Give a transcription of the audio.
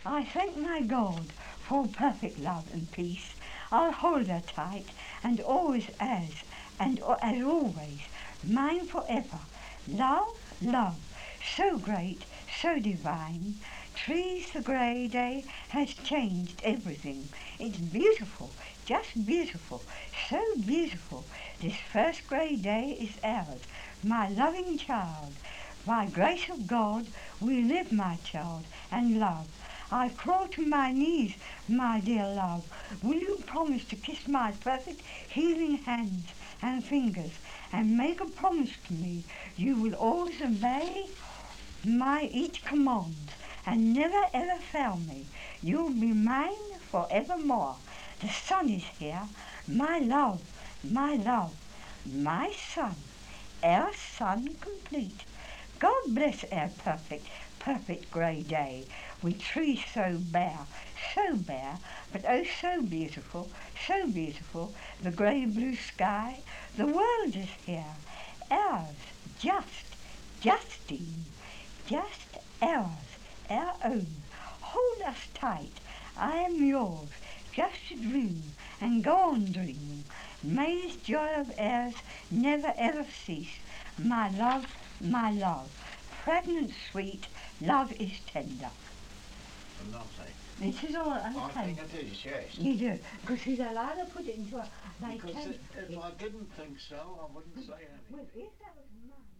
I thank my God for perfect love and peace. I'll hold her tight and always as always, mine forever. Love, love, so great, so divine. Trees, the grey day has changed everything. It's beautiful, just beautiful, so beautiful. This first grey day is ours, my loving child. By grace of God, we live, my child, and love. I crawl to my knees, my dear love. Will you promise to kiss my perfect healing hands and fingers and make a promise to me you will always obey my each command and never ever fail me? You'll be mine forevermore. The sun is here, my love, my love, my son, our son complete. God bless our perfect grey day, with trees so bare, but oh so beautiful, the grey blue sky. The world is here, ours, Justine, just ours, our own. Hold us tight, I am yours, just to dream and go on dreaming. May this joy of ours never ever cease. My love, fragrant sweet, love is tender. Lovely. This is all I okay. think it is, yes. You do, because he's allowed to put it into a... Because if I didn't think so, I wouldn't say anything. Well, if that was mine...